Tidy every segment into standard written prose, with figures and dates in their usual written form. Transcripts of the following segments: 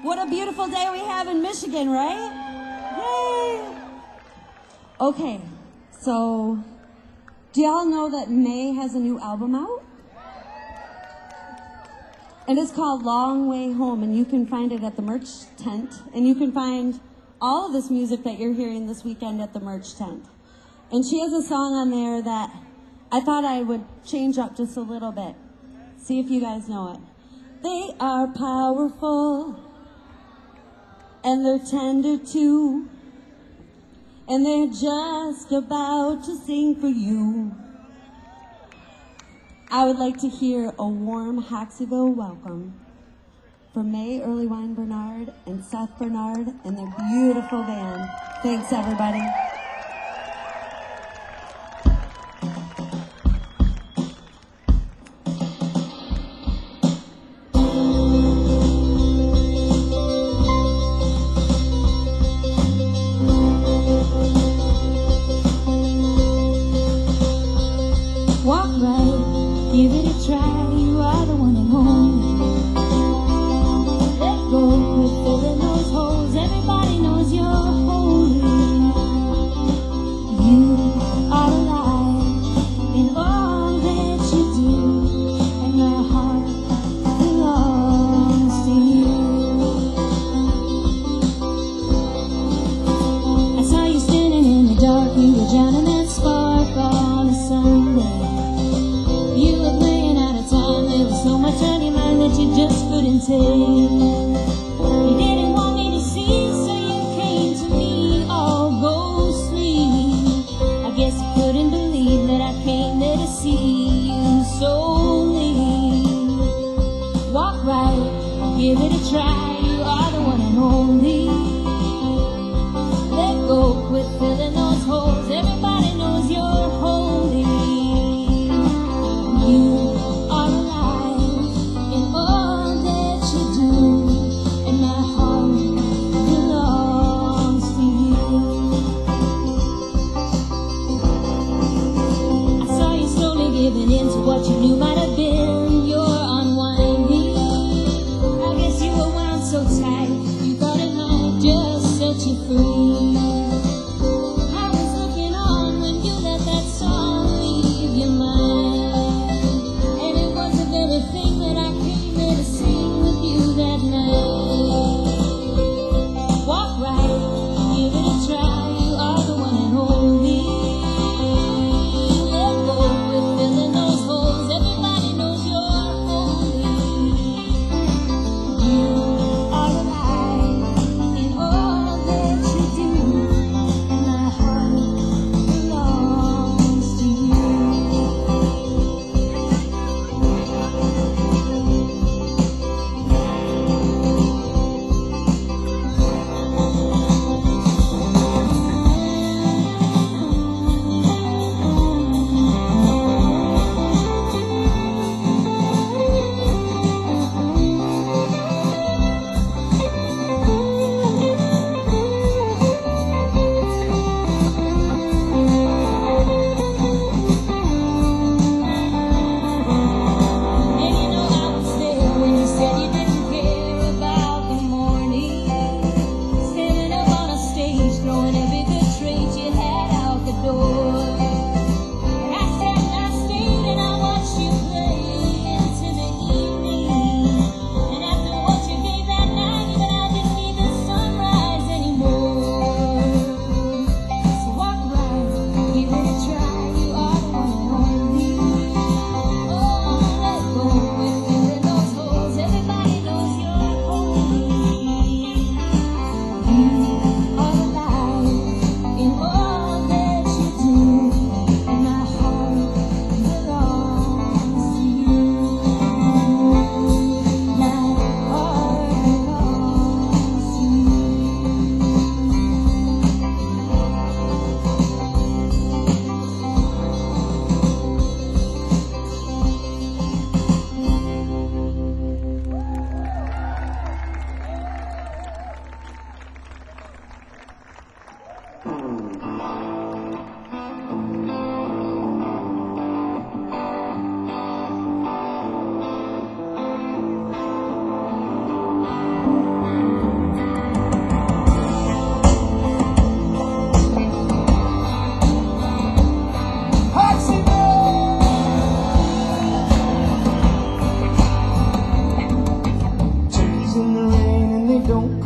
What a beautiful day we have in Michigan, right? Yay! Okay, so do y'all know that May has a new album out? And it's called Long Way Home, and you can find it at the merch tent. And you can find all of this music that you're hearing this weekend at the merch tent. And she has a song on there that I thought I would change up just a little bit. See if you guys know it. They are powerful, and they're tender too, and they're just about to sing for you. I would like to hear a warm Hoxseyville welcome from May Earlywine Bernard and Seth Bernard and their beautiful band. Thanks, everybody. Walk right, give it a try, you are the one at home. Let go, quit filling those holes, everybody knows you're holy. You are alive in all that you do, and my heart belongs to you. I saw you standing in the dark, you were drowning that spark on a Sunday. You were playing out of time, there was so much on your mind that you just couldn't take. You didn't want me to see, so you came to me all ghostly. I guess you couldn't believe that I came there to see you solely. Walk right, give it a try, you are the one and only. Let go, quit filling those holes, everybody knows you're holy. You are alive in all that you do, and my heart belongs to you. I saw you slowly giving in to what you knew might have been your unwinding. I guess you were wound so tight, you thought it might just set you free. I was looking on when you let that song leave your mind, and it was the very thing that I came here to sing with you that night. Walk right, give it a try, you are the one and only. Let go, quit filling those holes, everybody knows you're holy. You are alive in all that you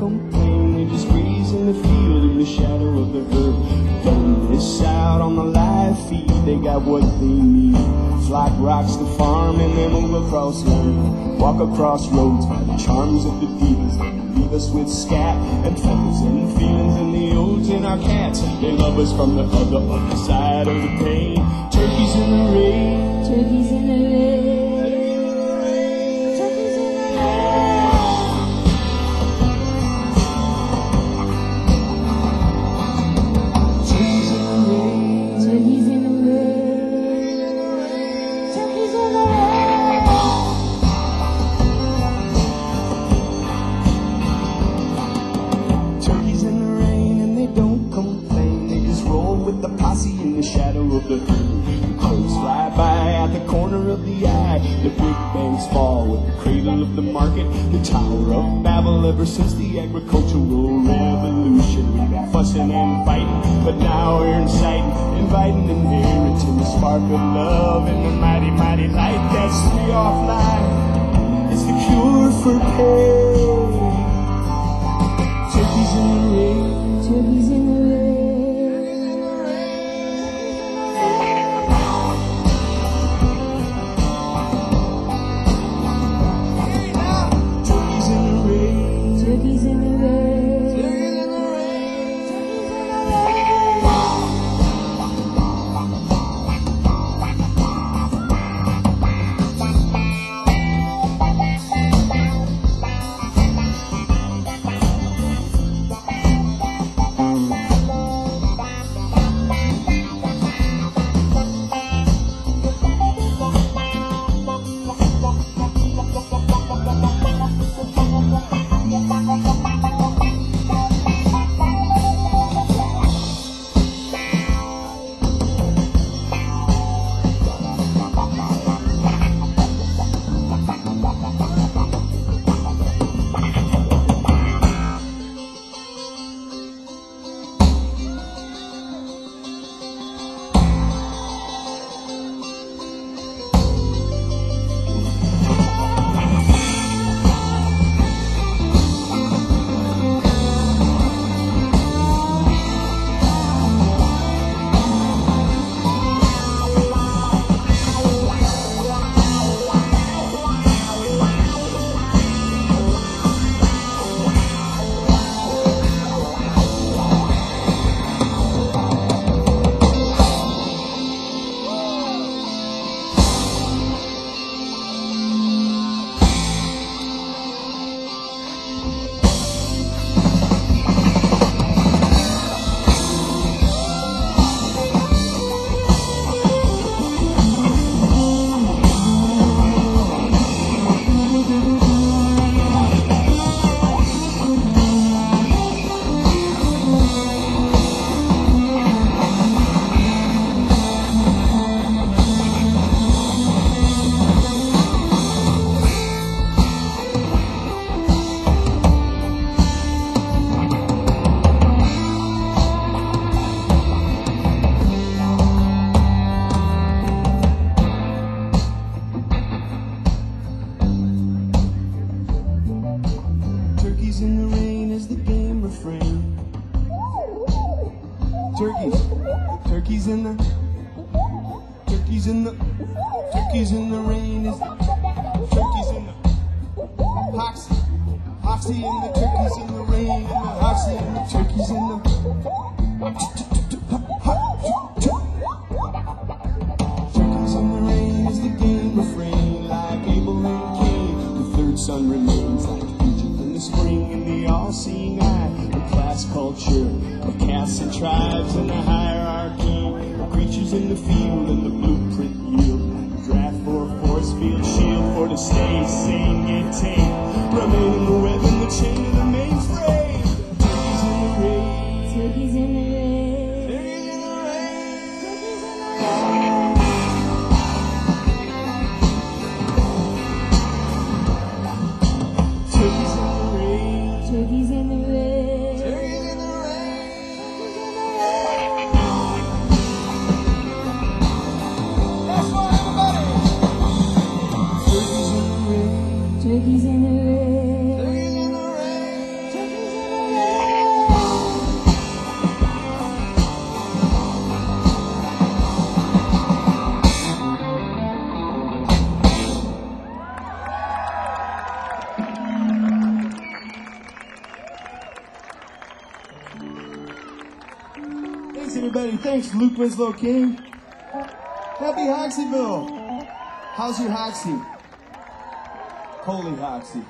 complain. They just graze in the field in the shadow of the herd. Don't miss out on the live feed, they got what they need. Flock rocks the farm and then move across land. Walk across roads by the charms of the divas. They leave us with scat and feathers and feelings and the odes in our cats. They love us from the other side of the pain. Turkeys in the rain. Turkeys in the rain. Crows fly by at the corner of the eye. The big banks fall with the cradle of the market. The Tower of Babel ever since the agricultural revolution. We've been fussing and fighting, but now we're inciting, inviting inheritance, a spark of love in the mighty, mighty light. That's the offline. It's the cure for pain. Turkeys in the rain. Turkeys in the rain. Turkeys in the turkeys in the rain is turkeys in the Hoxie and the turkeys in the rain and the Hoxie and the turkeys in the turkeys in the rain is the game refrain like Abel and Cain. The third son remains like Egypt in the spring in the all-seeing eye. The class culture of castes and tribes and the hierarchy of creatures in the field and the blueprint yield. Draft for a force field shield for the stay sane, get tame. Remain in the web in the chain of the mainframe. Turkeys in the rain. Turkeys in the rain. Turkeys in the rain. Turkeys in the rain. Turkeys in the rain. Turkeys in the rain. Turkeys in the rain. That's for everybody. Turkeys in the rain. Turkeys in the rain. Turkeys in the rain. Thanks, everybody. Thanks, Luke Winslow King. Happy Hoxeyville. How's your Hoxie? Holy Hoxie.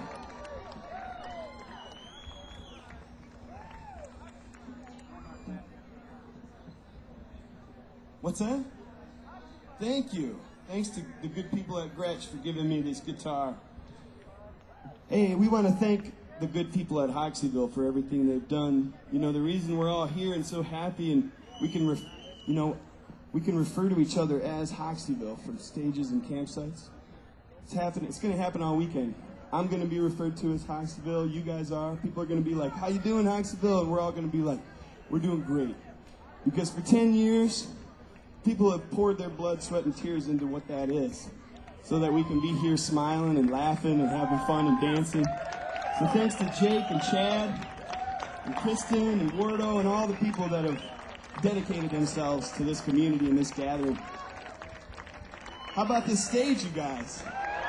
What's that? Thank you. Thanks to the good people at Gretsch for giving me this guitar. Hey, we want to thank the good people at Hoxeyville for everything they've done. You know, the reason we're all here and so happy, and we can, we can refer to each other as Hoxeyville from stages and campsites. It's happening. It's going to happen all weekend. I'm going to be referred to as Hoxeyville. You guys are. People are going to be like, "How you doing, Hoxeyville?" And we're all going to be like, "We're doing great." Because for 10 years, people have poured their blood, sweat, and tears into what that is, so that we can be here smiling and laughing and having fun and dancing. So thanks to Jake and Chad and Kristen and Wardo and all the people that have dedicated themselves to this community and this gathering. How about this stage, you guys?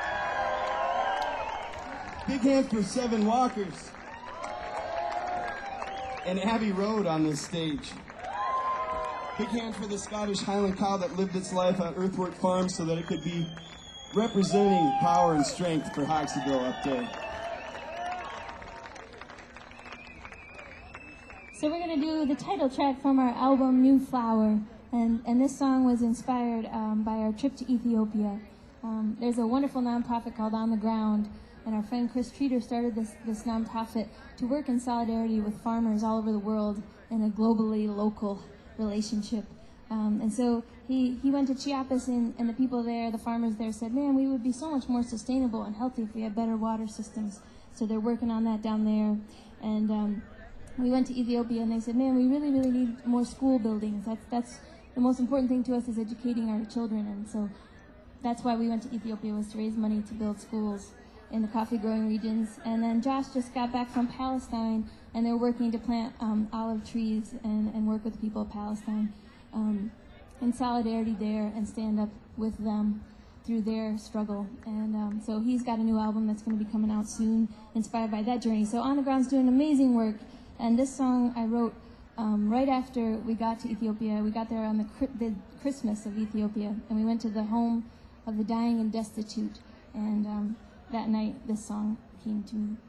Big hand for Seven Walkers and Abbey Road on this stage. Big hand for the Scottish Highland cow that lived its life on Earthwork Farm so that it could be representing power and strength for Hoxeyville up there. So we're going to do the title track from our album, New Flower. And this song was inspired by our trip to Ethiopia. There's a wonderful nonprofit called On the Ground, and our friend Chris Treater started this nonprofit to work in solidarity with farmers all over the world in a globally local relationship. And so he went to Chiapas, and the people there, the farmers there, said, "Man, we would be so much more sustainable and healthy if we had better water systems." So they're working on that down there. And we went to Ethiopia, and they said, "Man, we really, really need more school buildings. That's the most important thing to us, is educating our children." And so that's why we went to Ethiopia, was to raise money to build schools in the coffee growing regions. And then Josh just got back from Palestine, and they're working to plant olive trees and work with the people of Palestine in solidarity there and stand up with them through their struggle. And so he's got a new album that's going to be coming out soon, inspired by that journey. So On the Ground's doing amazing work. And this song I wrote right after we got to Ethiopia. We got there on the Christmas of Ethiopia, and we went to the home of the dying and destitute. And that night, this song came to me.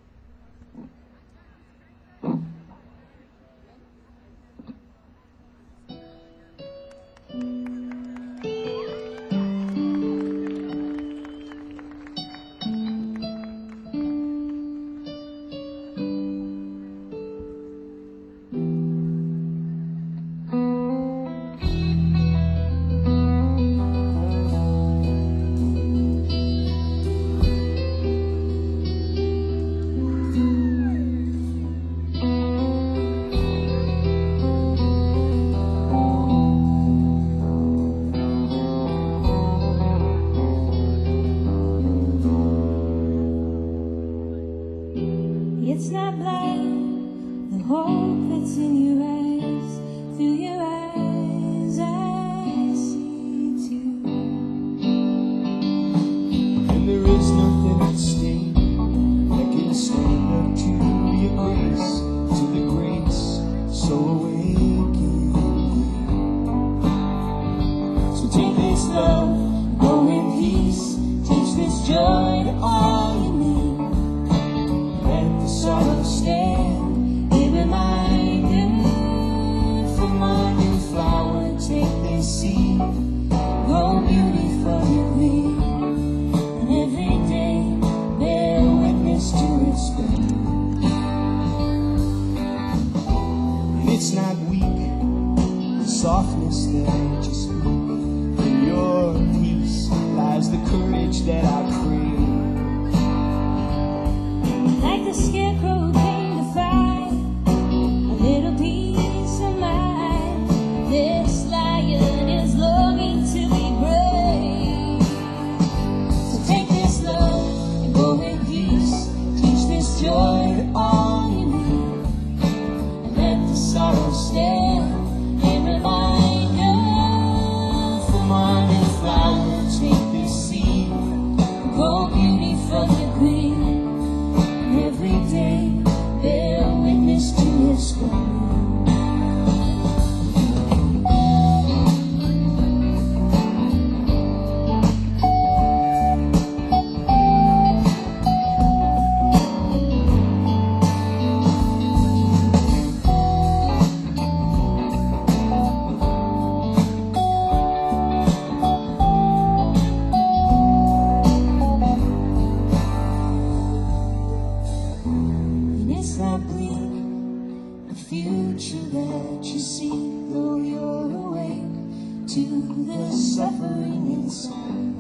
It's not blind, the hope that's in your eyes, through your eyes I see too. And there is nothing at stake that can stand up to your grace, to the grace so awakening. So take this love, go in peace, teach this joy to all you need. Let the sorrow stand, a reminder from our new flower. Take this seed, grow beauty for your reap, and every day bear witness to its growth. And it's not weak, softness that I just need. In your peace lies the courage that I crave. Like the scarecrow came to find a little peace of mind. This lion is longing to be brave. So take this love and go in peace. Teach this joy to all you need. And let the sorrow stand a reminder that bleak, the future that you see, though you're awake to the suffering inside.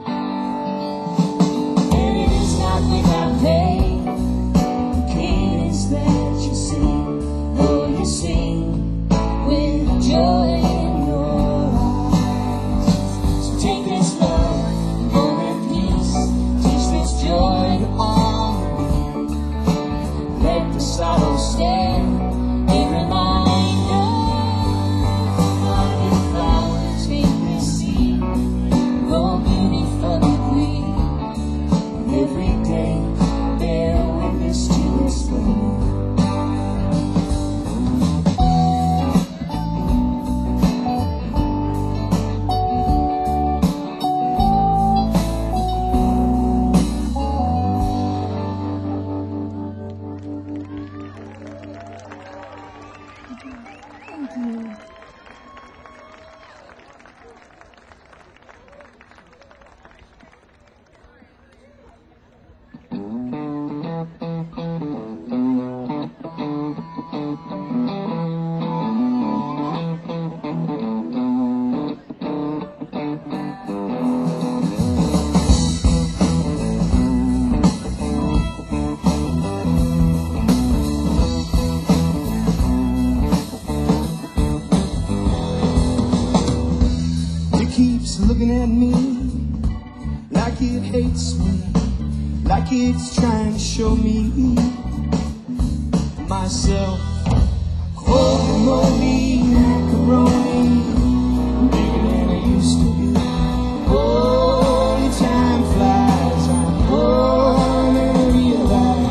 And it is not without pain, the cadence that you sing, though you sing with joy in your eyes. So take this love and go in peace, teach this joy to all. Let the sorrow stand, a reminder of your flowers. Take this seed, go beautifully green. Every day, bear witness to its flame. Looking at me like it hates me, like it's trying to show me myself. Holy moly, macaroni, bigger than I used to be. Holy time flies, I'm born and I realize.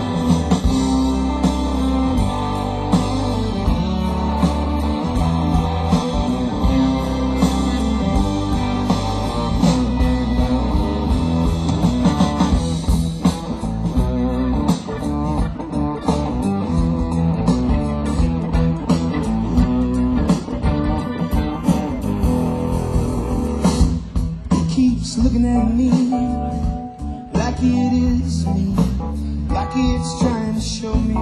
Looking at me like it is me, like it's trying to show me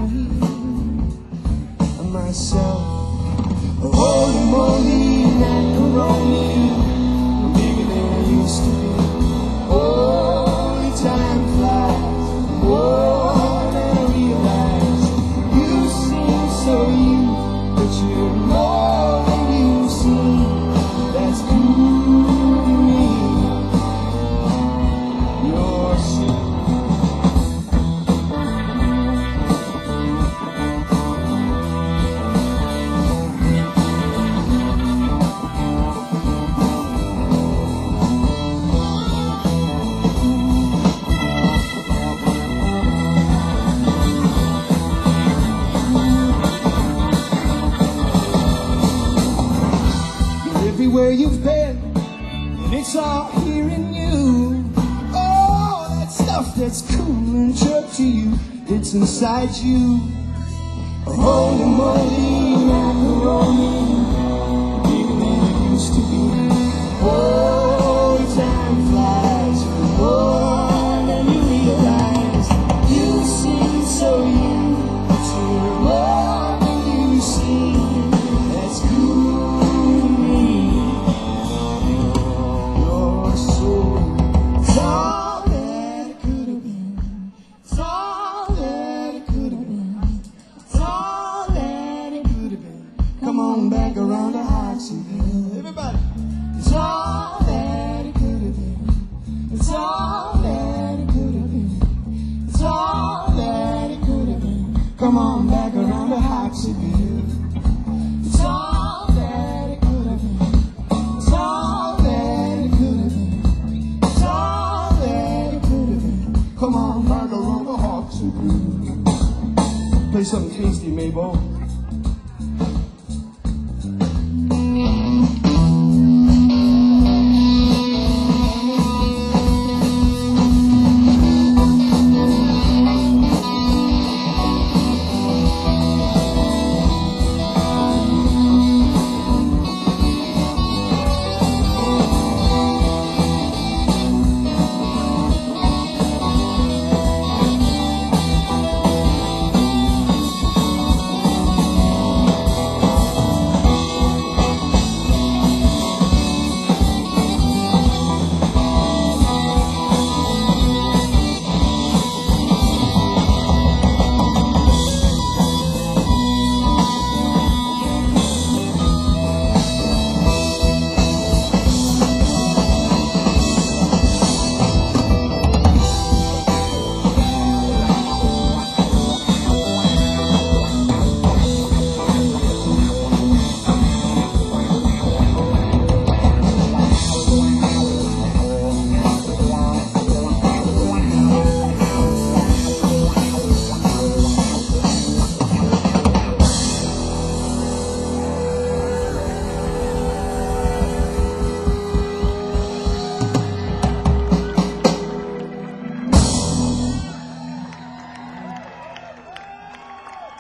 myself. Holy moly, macaroni, bigger than I used to be. Holy time flies, more than I realize. You seem so you, but you're more than you seem. That's cool to me. Everywhere you've been, and it's all here in you. Oh, that stuff that's cool and true to you, it's inside you. Holy moly, macaroni, bigger than it used to be. Oh, time flies, more than you realize. You seem so you, but you're more than you seem. That's cool. Back around the house again. Everybody. It's all that it could have been. It's all that it could have been. It's all that it could have been. Come on back around the house again. It's all that it could have been. It's all that it could have been. It's all that it could have been. Come on back around the house again. Play something tasty, Mabel.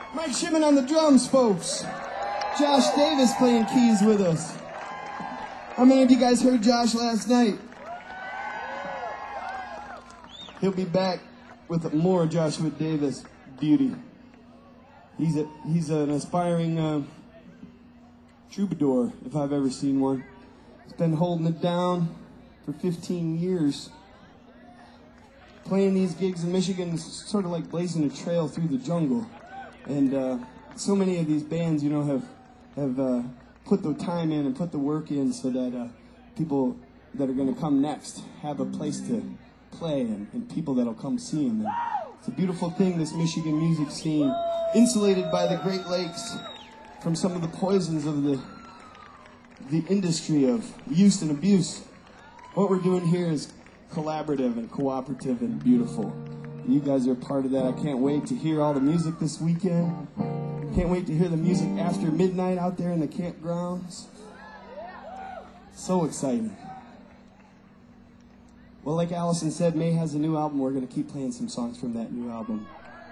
Mike Shimon on the drums, folks. Josh Davis playing keys with us. How many of you guys heard Josh last night? He'll be back with more Joshua Davis beauty. He's an aspiring troubadour, if I've ever seen one. He's been holding it down for 15 years. Playing these gigs in Michigan is sort of like blazing a trail through the jungle. And so many of these bands, have put the time in and put the work in so that people that are going to come next have a place to play and people that'll come see them. And it's a beautiful thing, this Michigan music scene, insulated by the Great Lakes from some of the poisons of the industry of use and abuse. What we're doing here is collaborative and cooperative and beautiful. You guys are part of that. I can't wait to hear all the music this weekend. Can't wait to hear the music after midnight out there in the campgrounds. So exciting. Well, like Allison said, May has a new album. We're going to keep playing some songs from that new album.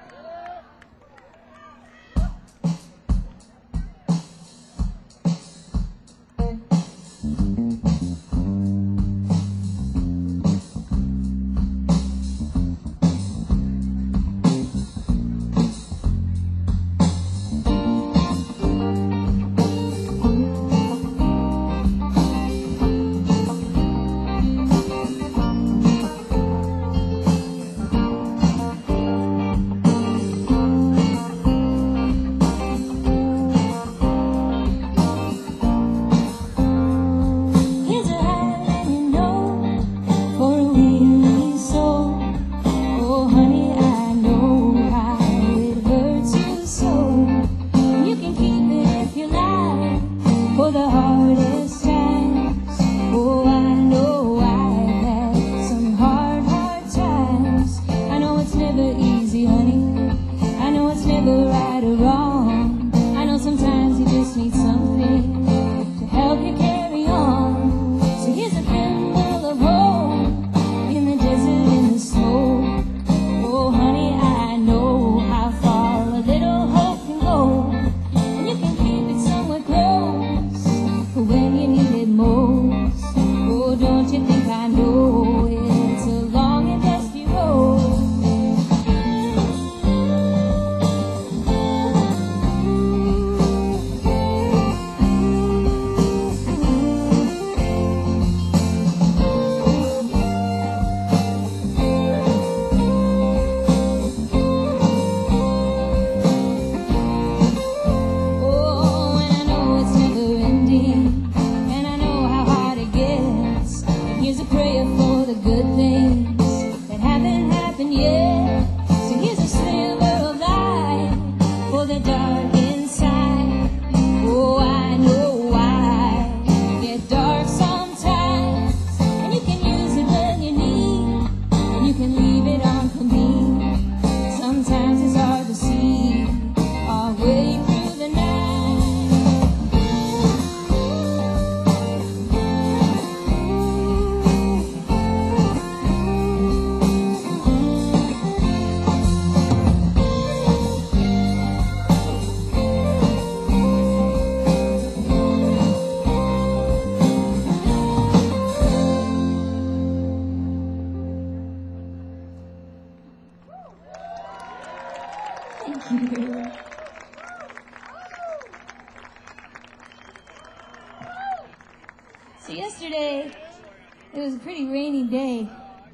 So yesterday, it was a pretty rainy day,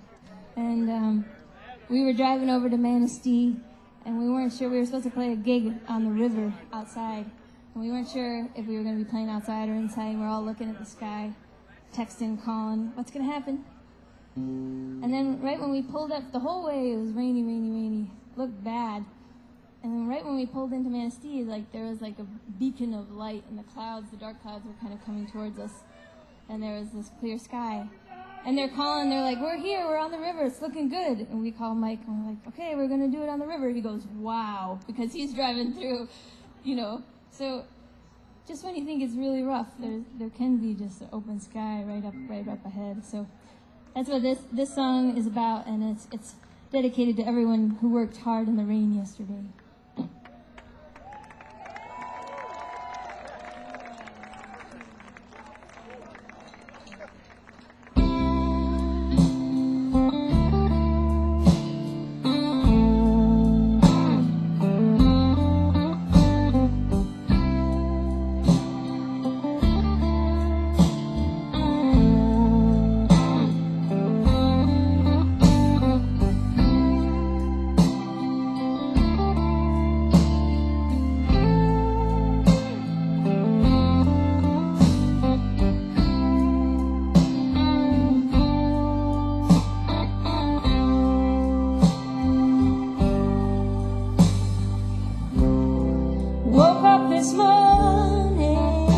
and we were driving over to Manistee, and we weren't sure. We were supposed to play a gig on the river outside, and we weren't sure if we were going to be playing outside or inside, and we're all looking at the sky, texting, calling, what's going to happen? And then right when we pulled up, the whole way it was rainy, looked bad. And then right when we pulled into Manistee, there was like a beacon of light in the clouds. The dark clouds were kind of coming towards us. And there was this clear sky. And they're calling, they're like, we're here, we're on the river, it's looking good. And we call Mike, and we're like, okay, we're going to do it on the river. He goes, wow, because he's driving through, So just when you think it's really rough, there can be just an open sky right up ahead. So that's what this song is about, and it's dedicated to everyone who worked hard in the rain yesterday. up this morning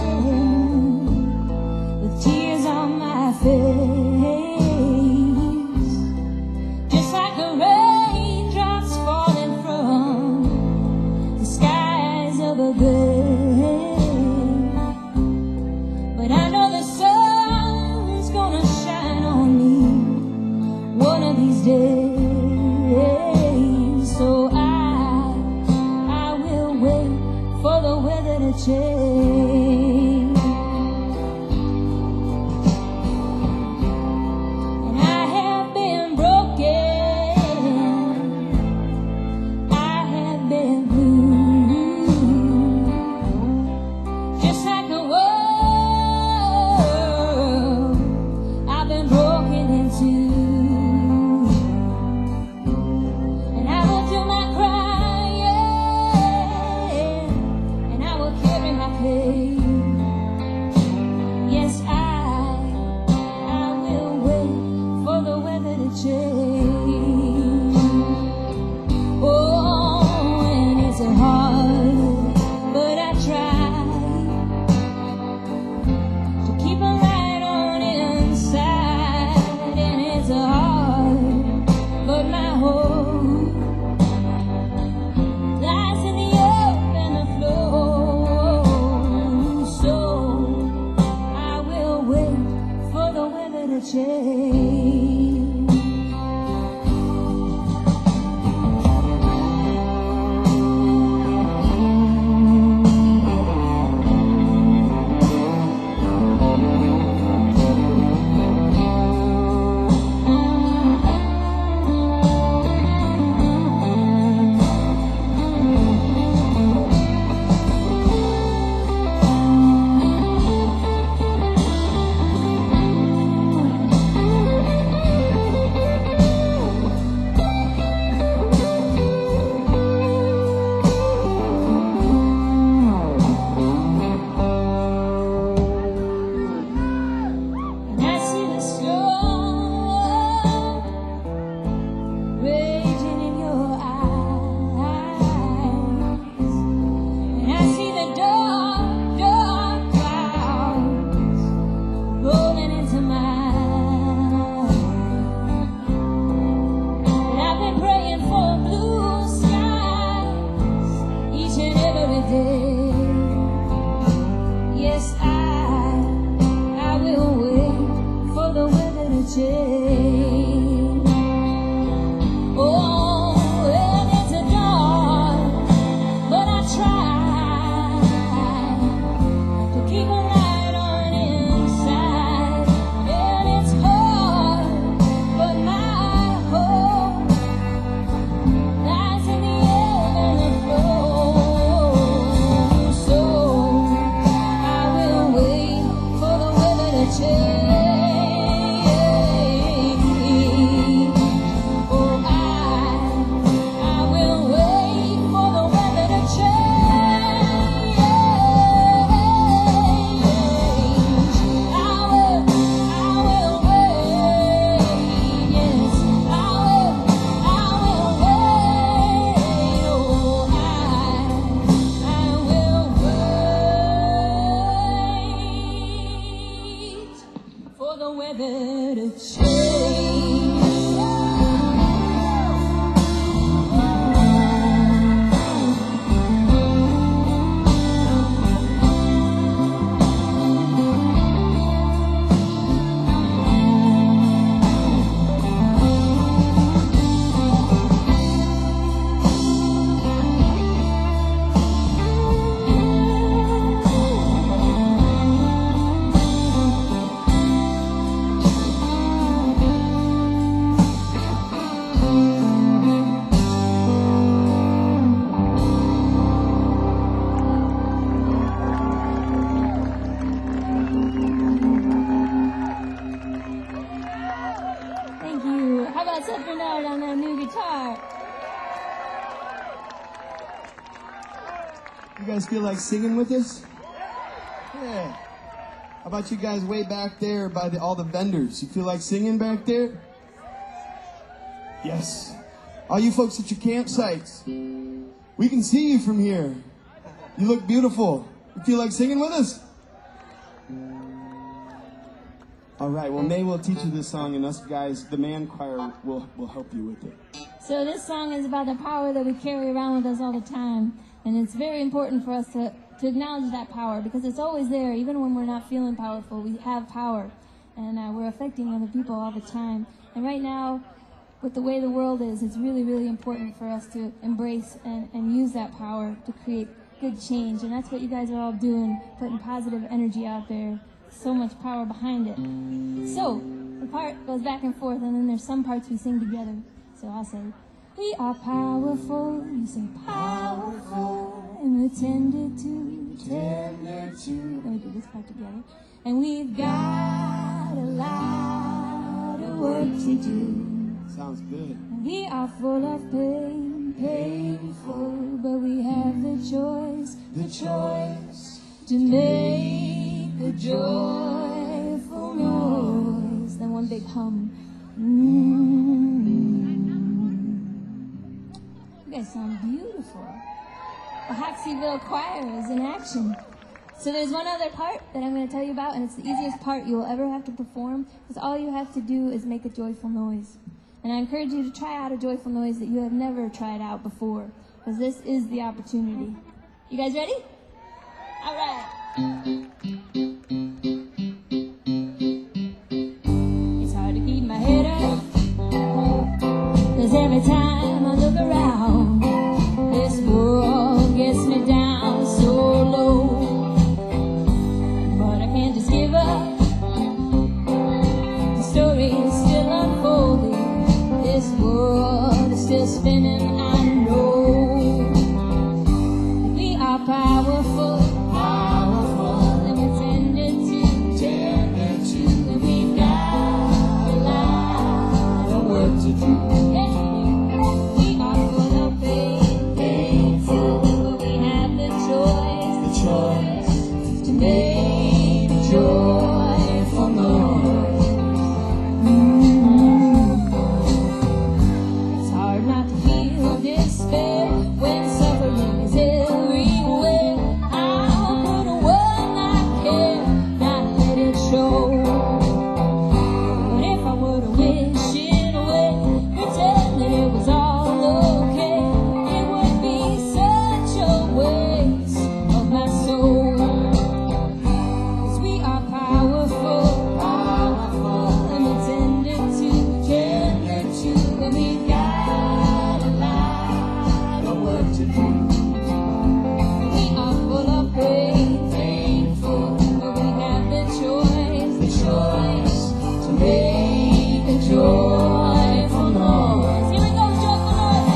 with tears on my face, just like the raindrops falling from the skies of a grave. But I know the sun's gonna shine on me one of these days. So I will wait for the weather to change. And I have been broken, I have been blue, just like the world I've been broken into. Yes, I will wait for the weather to change. Oh, and it's hard, but I try to keep a light on inside. And it's hard, but my hope lies in the earth and the floor. Change. Yes, I will wait for the weather to change. Oh, and it's dark, but I try to keep a light on inside. And it's hard, but my hope lies in the air and the floor. The weather to change. How about Seth Bernard on that new guitar? You guys feel like singing with us? Yeah. How about you guys way back there by all the vendors? You feel like singing back there? Yes. All you folks at your campsites, we can see you from here. You look beautiful. You feel like singing with us? All right, well, May will teach you this song, and us guys, the man choir, will help you with it. So this song is about the power that we carry around with us all the time. And it's very important for us to acknowledge that power, because it's always there. Even when we're not feeling powerful, we have power. And we're affecting other people all the time. And right now, with the way the world is, it's really, really important for us to embrace and use that power to create good change. And that's what you guys are all doing, putting positive energy out there. So much power behind it. So the part goes back and forth, and then there's some parts we sing together. So I'll say, we are powerful, you say powerful, and we're tender to. Let me do this part together. And we've got a lot of work to do. Sounds good. We are full of pain, painful, but we have the choice to make a joyful noise. Then one big hum. You guys sound beautiful. The Hoxeyville Choir is in action. So there's one other part that I'm going to tell you about, and it's the easiest part you will ever have to perform, because all you have to do is make a joyful noise. And I encourage you to try out a joyful noise that you have never tried out before, because this is the opportunity. You guys ready? All right. It's hard to keep my head up, 'cause every time I look around, this world gets me down so low. But I can't just give up. The story is still unfolding. This world is still spinning, I know. We are powerful, and we're tender to, and we've got a lot of work to do. Yeah. We are full of pain, painful, but we have the choice to make a joyful noise. It's hard not to feel despair when suffering is everywhere. I'll put a word like care, not let it show. But if I were to wish it away, pretend that it was all okay, it would be such a waste of my soul. 'Cause we are powerful, and we're tender to, and we've got a lot of work to do. We are full of pain, painful, but we have the choice to make a joyful noise. Here we go, joyful noise.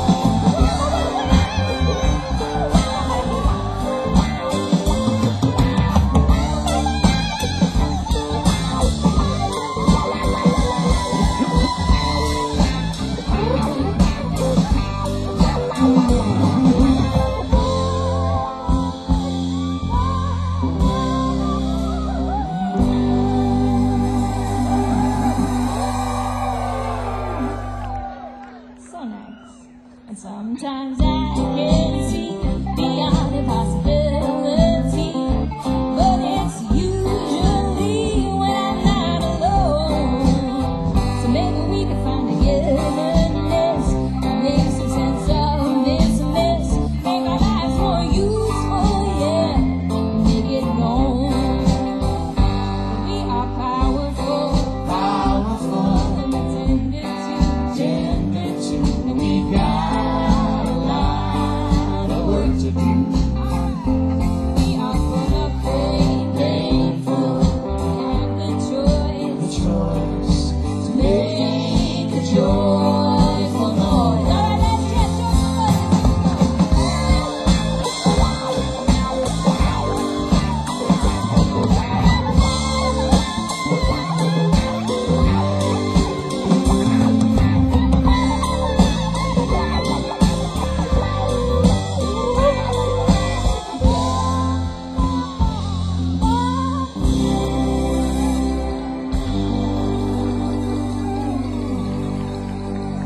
So nice. And sometimes I can see beyond the possibility, but it's usually when I'm not alone. So maybe we could find togetherness, make some sense of this and this, make our lives more useful, yeah, make it known. We are powerful, and we're tender to, and we've got a lot of work to do. We are full of pain, painful, and the choice to make a joyful noise. All right, let's get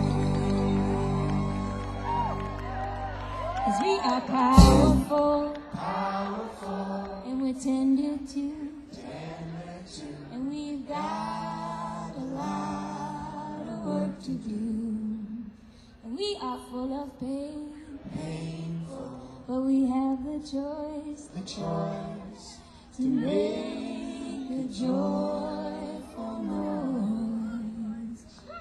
Cause we are powerful, tender to. And we've got a lot of work to do. And we are full of pain. But we have the choice to make a joyful noise.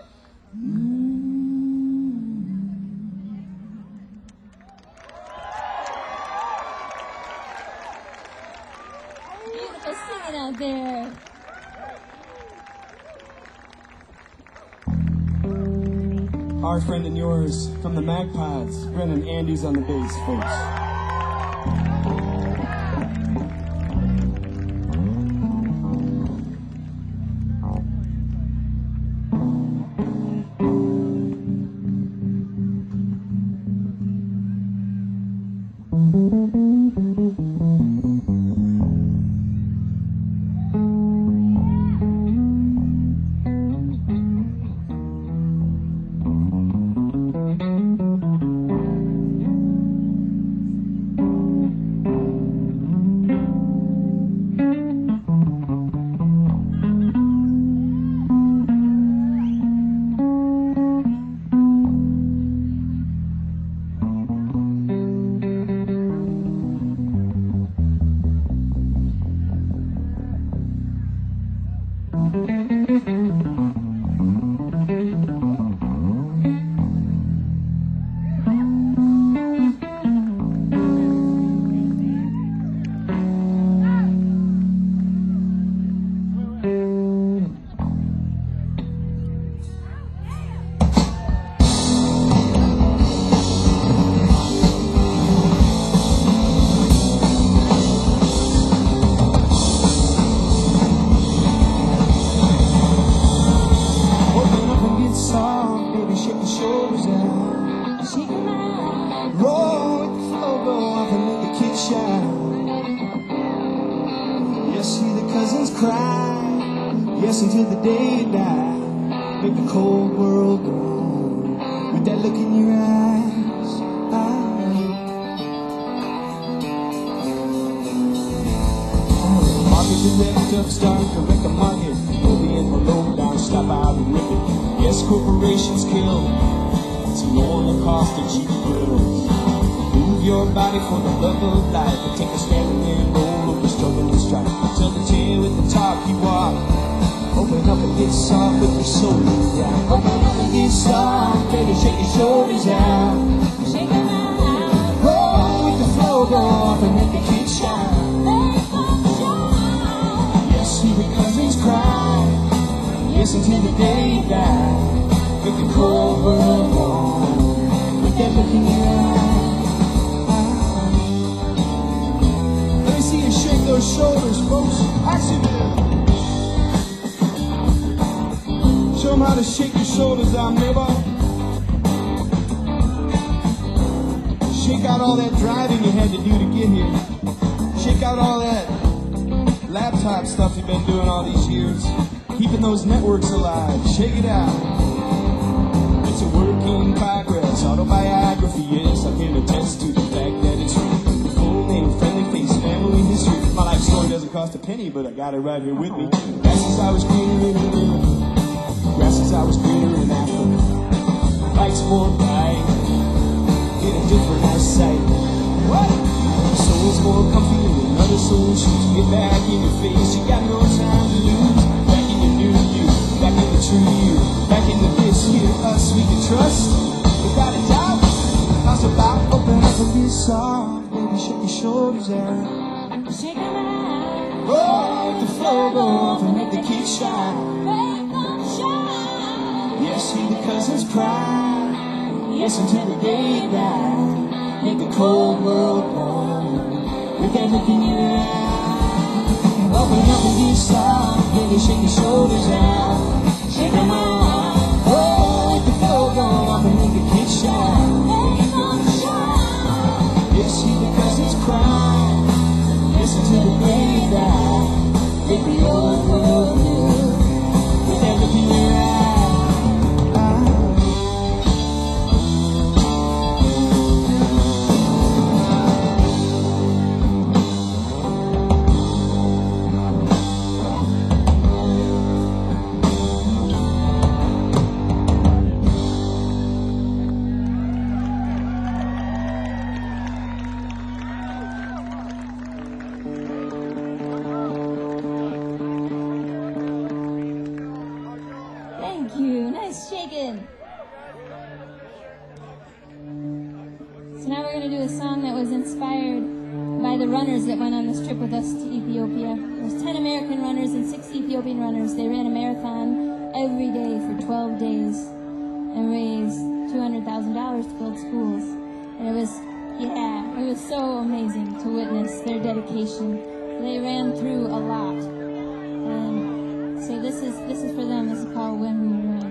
Beautiful singing out there. Our friend and yours from the Magpies, Brennan Andes on the bass, folks. Yes, until the day you die. Make the cold world go with that look in your eyes. Markets are wrecked up, starting to wreck the market. Pull the envelope down, stop out and rip it. Yes, corporations kill. It's a lower cost of cheap thrills. Move your body for the love of life, and take a stand and then roll over struggle and strife. Tell the tale with the talk you walk. Open up and get soft with your shoulders down. Open up and get soft, baby, shake your shoulders out. Shake them out. Roll with the flow, go off and let the kids shine. Yes, see the cousins cry. Yes, until the day you die. Make the cold world warm with that look in your eyes. Let me see you shake those shoulders, folks. Action. Show them how to shake your shoulders out, neighbor. Shake out all that driving you had to do to get here. Shake out all that laptop stuff you've been doing all these years. Keeping those networks alive. Shake it out. It's a work in progress, autobiography, yes. I can attest to the fact that it's true. Full name, friendly face, family history. My life story doesn't cost a penny, but I got it right here with me. That's since I was greener in England. Grass since I was greener in Africa. Lights more bright, get a different eyesight. What? Soul's more comfy than another soul's shoes. Get back in your face, you got no time to lose. Back in your new you, back in the true you. Back in the this here, us we can trust. Without a doubt, I was about to open up and be soft. Baby, shake your shoulders out. Shake them out. Roll with the flow, go off and make the kids shine. Yes, see the cousins cry. Yes, until the day you die. Make the cold world warm with that look in your eye. Open up and get soft, baby, shake your shoulders out. Shake them out. Oh, with the flow go off and make the kids shine. Yes, see the cousins cry. Yes, until the day you die. Make the old world new with that look in your eye. a song that was inspired by the runners that went on this trip with us to Ethiopia. There was 10 American runners and 6 Ethiopian runners. They ran a marathon every day for 12 days and raised $200,000 to build schools. And it was so amazing to witness their dedication. They ran through a lot. And so this is for them. This is called When We Run.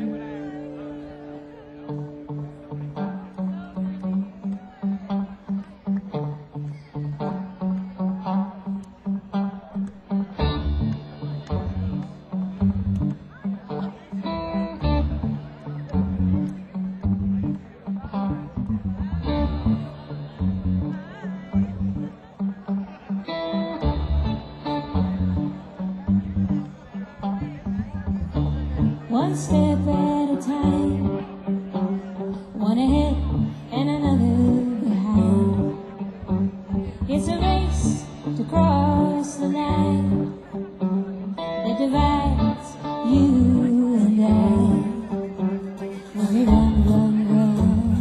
One step at a time, one ahead and another behind. It's a race to cross the line that divides you and I. When we run, run, run.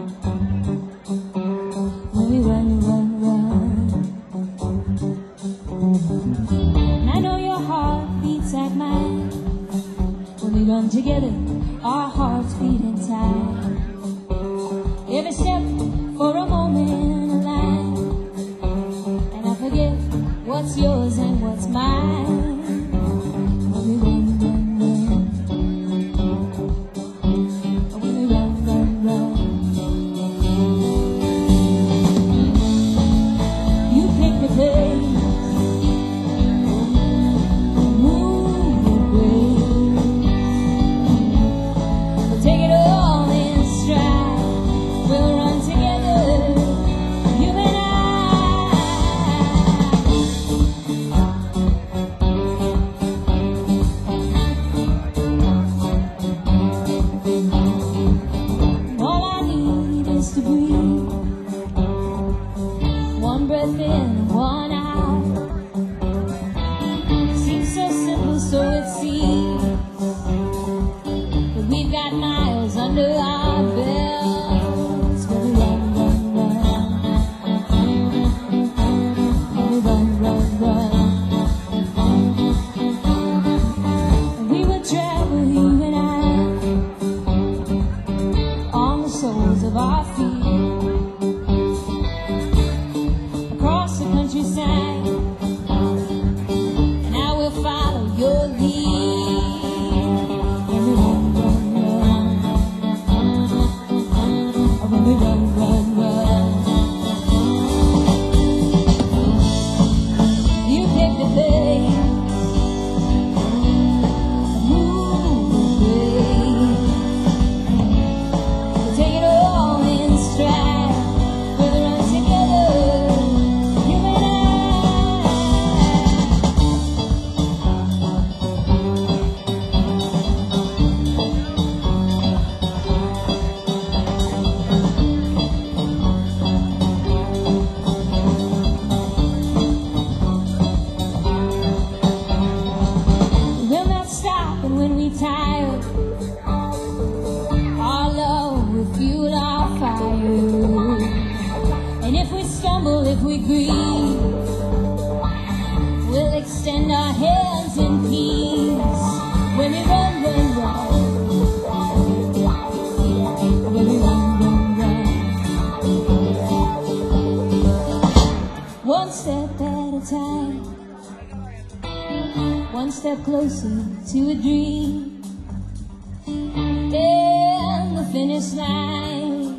When we run, run, run. And I know your heart beats like mine. When we run together, our hearts beat inside. Every step for a moment alive, and I forget what's yours and what's mine. When we run, run, run. When we run, run, run. You pick the pace. Take it all in stride. We'll run together, you and I. All I need is to breathe. One breath in, one out. Seems so simple, so it seems. We've got miles under our belts. When we run, run, run. When we run, run, run. And we would travel, you and I, on the soles of our feet, across the countryside, and I will follow your lead. When we run, run, when we run, run, run. You pick the pace, move away. We'll take it all in stride. We'll run together, you and I. We'll not stop, and when we tire, our love will fuel our fire. And if we stumble, if we grieve, we'll extend our hands in peace. When we run, run, run. When we run, run, run. One step at a time, one step closer to a dream. And the finish line,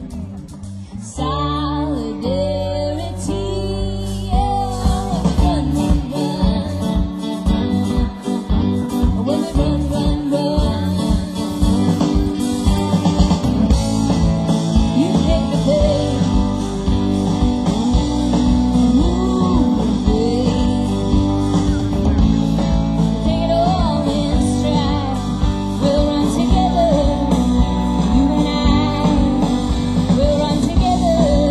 solidarity. Yeah, run, run, run. When we run, run, run. You pick the pace, move away. Take it all in stride. We'll run together, you and I. We'll run together.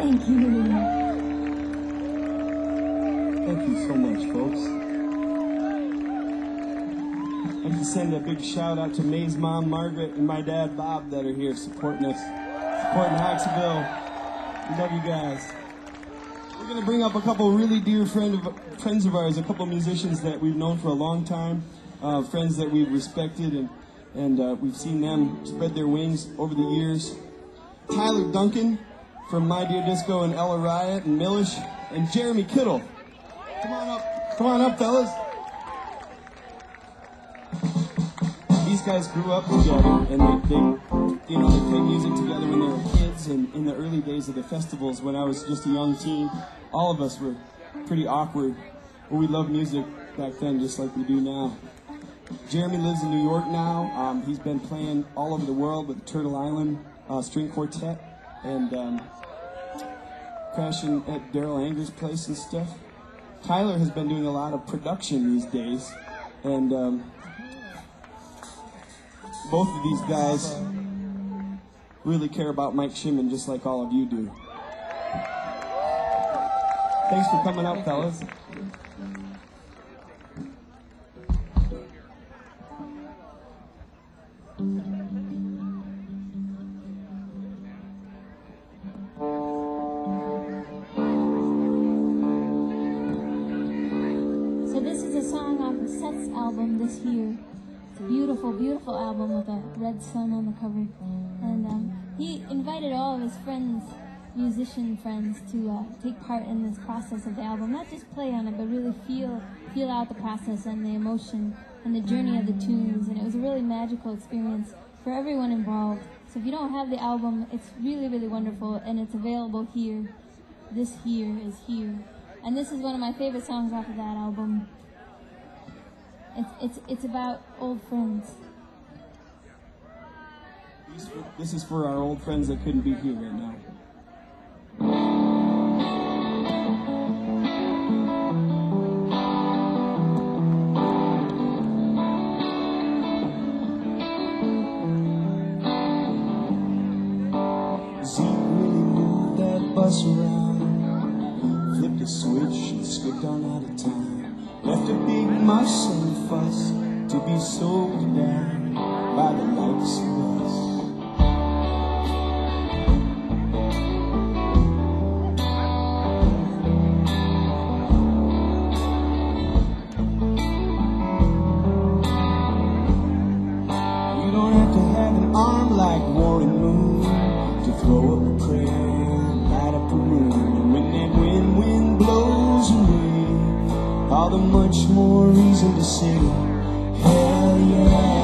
Thank you. Thank you so much, folks. I'd like to send a big shout out to May's mom, Margaret, and my dad, Bob, that are here supporting us, supporting Hoxaville. We love you guys. We're going to bring up a couple really dear friends of ours, a couple musicians that we've known for a long time, friends that we've respected, and we've seen them spread their wings over the years. Tyler Duncan from My Dear Disco and Ella Riot and Millish, and Jeremy Kittle. Come on up, fellas. These guys grew up together, and they played music together when they were kids, and in the early days of the festivals when I was just a young teen, all of us were pretty awkward, but we loved music back then just like we do now. Jeremy lives in New York now. He's been playing all over the world with Turtle Island String Quartet, and crashing at Daryl Anger's place and stuff. Tyler has been doing a lot of production these days, and both of these guys really care about Mike Shimon just like all of you do. Thanks for coming up, fellas. So this is a song off of Seth's album this year. It's a beautiful, beautiful album with a red sun on the cover. And he invited all of his friends, musician friends, to take part in this process of the album. Not just play on it, but really feel out the process and the emotion and the journey of the tunes. And it was a really magical experience for everyone involved. So if you don't have the album, it's really, really wonderful, and it's available here. This here is here. And this is one of my favorite songs off of that album. It's about old friends. This is for our old friends that couldn't be here right now. Zeke really moved that bus around, flipped a switch and skipped on out of town. Left a big muss and fuss to be sold down by the likes of us. You don't have to have an arm like Warren Moon to throw up a prayer and light up a room. And when that wind blows away, all the much more reason to say, hell yeah,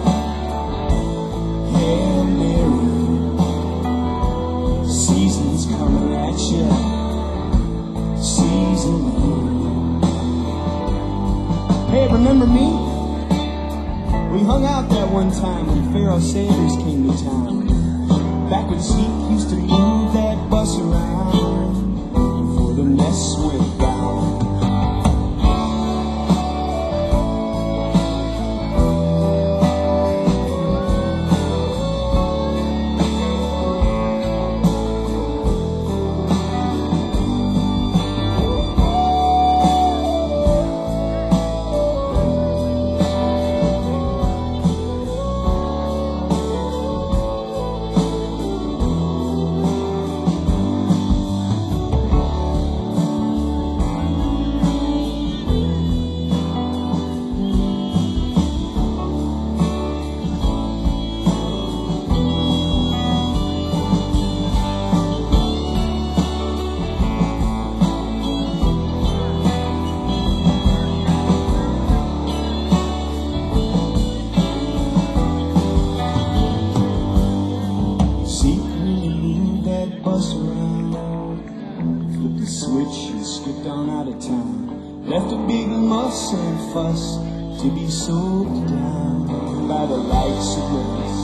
Hail Mary. Season's coming at ya, season. Hey, remember me? We hung out that one time when Pharaoh Sanders came to town. Back when Zeke used to move that bus around before the mess went down. Left a big muss and fuss to be soaked down by the likes of us.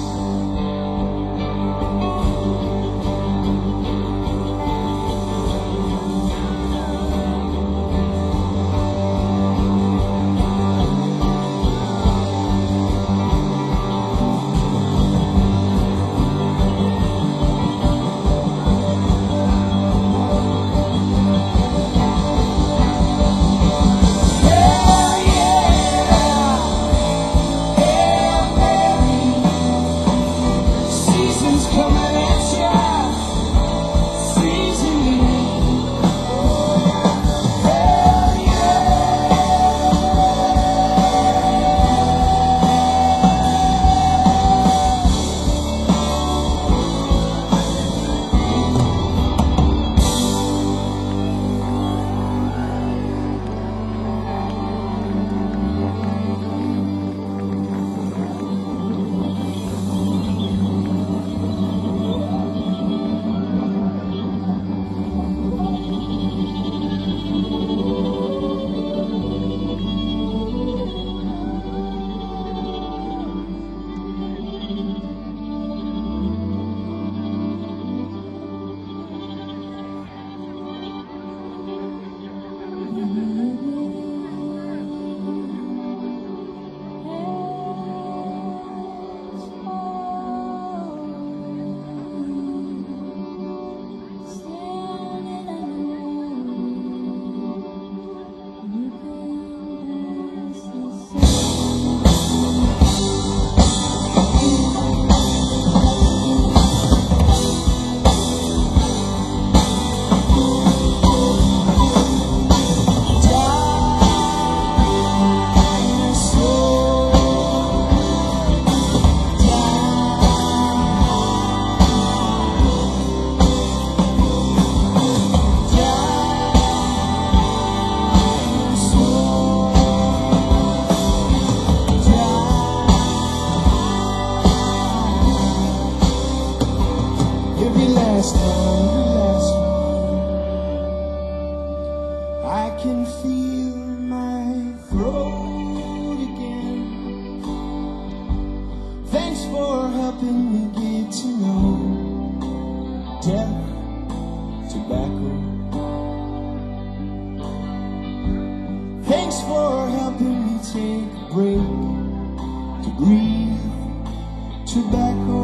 take a break to breathe tobacco.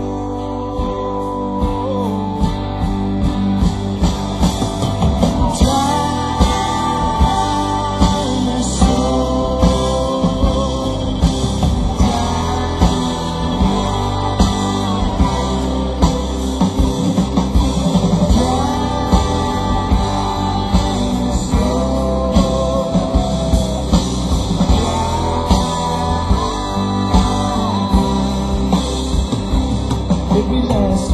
Every last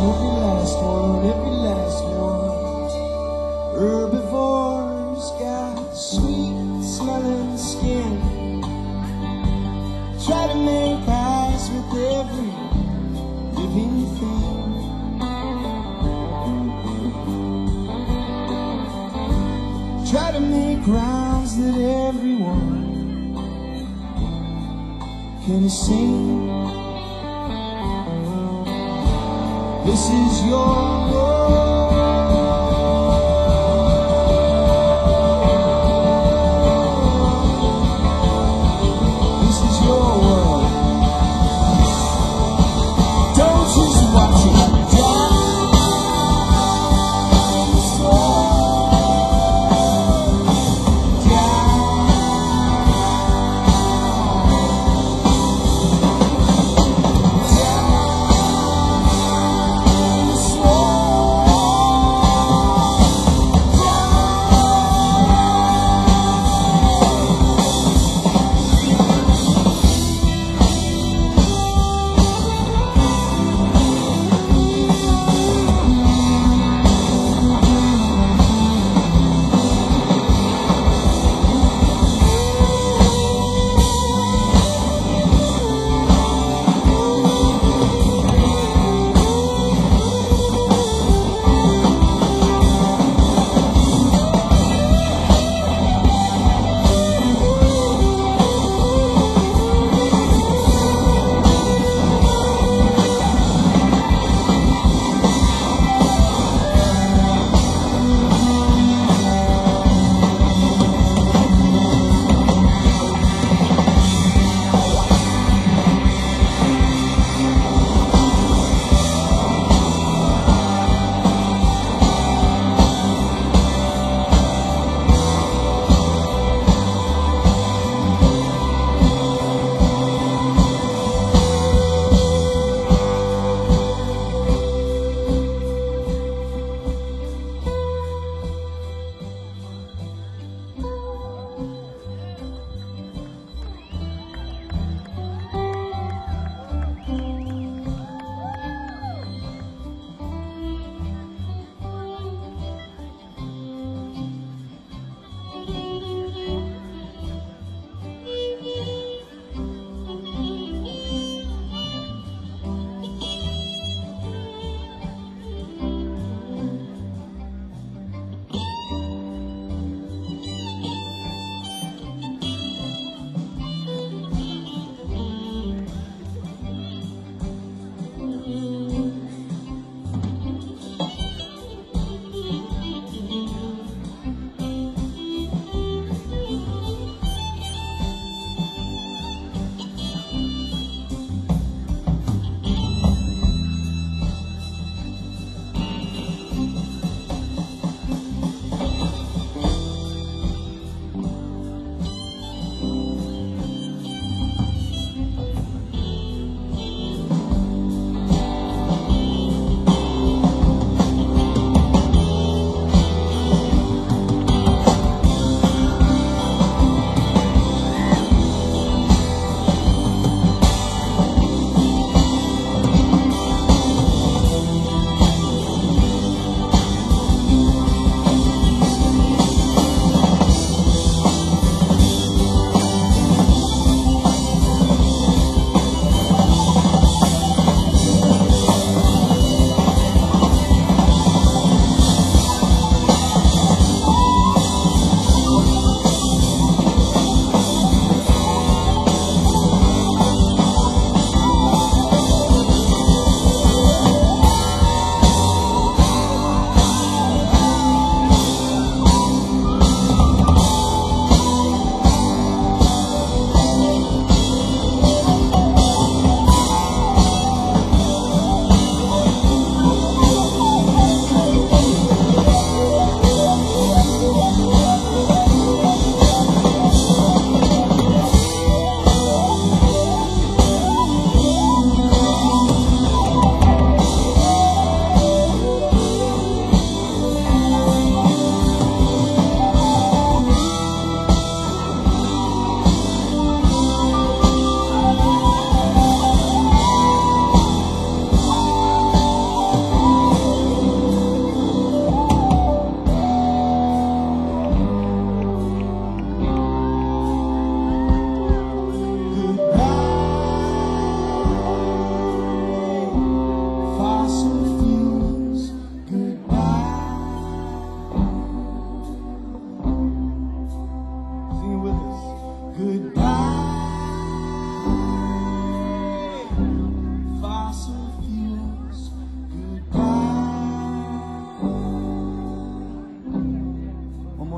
one, herbivores got sweet smelling skin. Try to make eyes with every living thing. Try to make rounds that everyone can sing. This is your world. This is your world. Don't just watch it die. Swore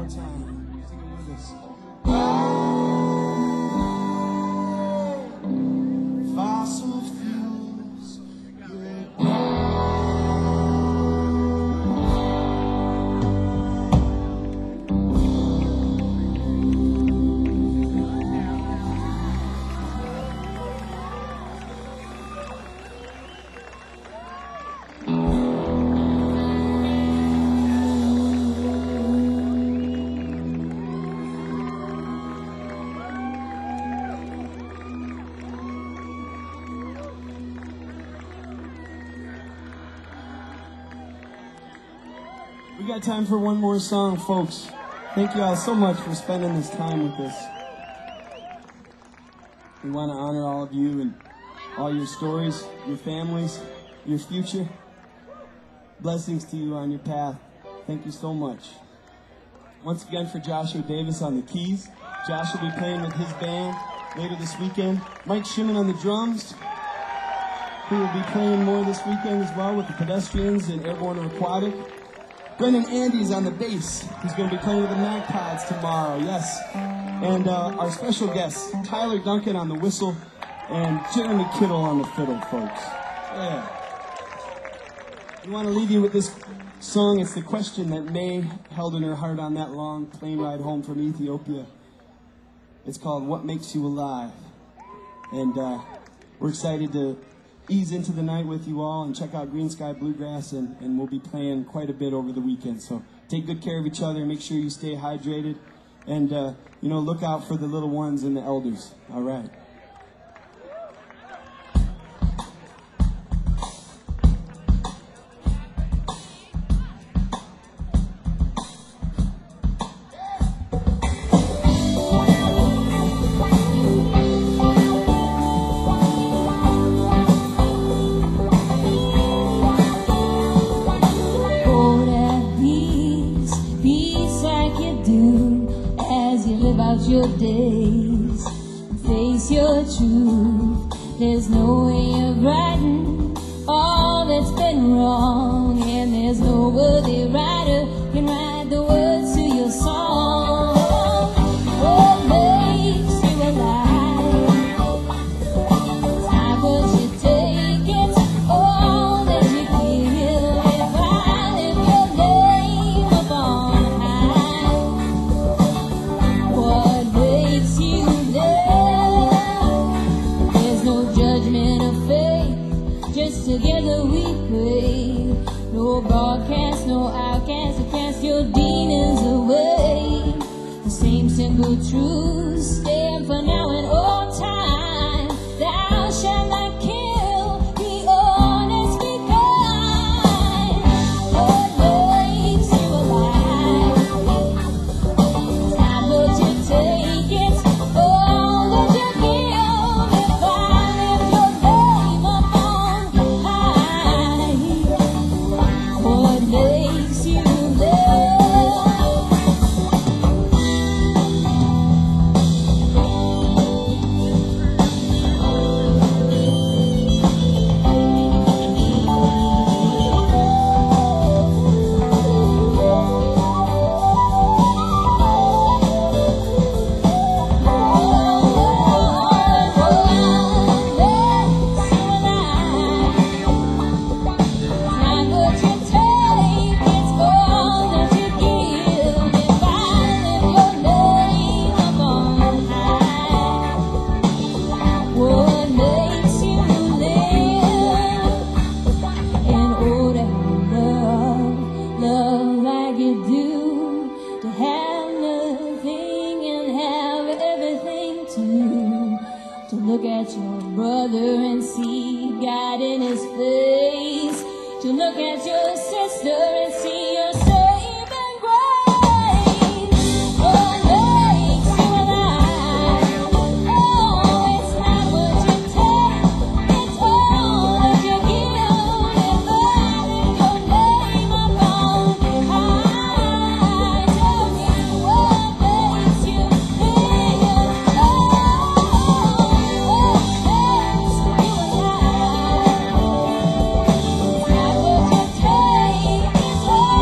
more time. Sing it with us. Fossil fuels. We got time for one more song, folks. Thank you all so much for spending this time with us. We want to honor all of you and all your stories, your families, your future. Blessings to you on your path. Thank you so much. Once again for Joshua Davis on the keys. Josh will be playing with his band later this weekend. Mike Shimon on the drums, who will be playing more this weekend as well with the Pedestrians and Airborne or Aquatic. Brendan Andes on the bass. He's going to be playing with the Magpies tomorrow, yes. And our special guest, Tyler Duncan on the whistle, and Jeremy Kittle on the fiddle, folks. Yeah. We want to leave you with this song. It's the question that May held in her heart on that long plane ride home from Ethiopia. It's called What Makes You Alive? And we're excited to ease into the night with you all and check out Green Sky Bluegrass, and we'll be playing quite a bit over the weekend. So take good care of each other, make sure you stay hydrated, and look out for the little ones and the elders. All right. Your days, face your truth. There's no way of righting all that's been wrong, and there's no worthy writer can write the words to your song. What makes you alive? It's not what you take, it's all that you give. If I lift your name up on high, what makes you live? There's no judgment of fate, just together we pray. No broadcast, no outcast to cast your demons away. The same simple truth stand for now and all time. Thou shalt not kill, be honest, be kind. What makes you alive? It's not what you take, it's all that you give. If I lift your name up on high, what makes you live? Look at your brother and see God in his face. To look at your sister and see your saving grace. What makes you alive? Oh, it's not what you take, it's all that you give. If I lift your name up on high, tell me what makes you live. Oh,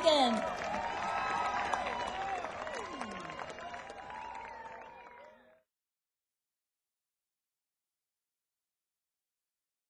Duncan.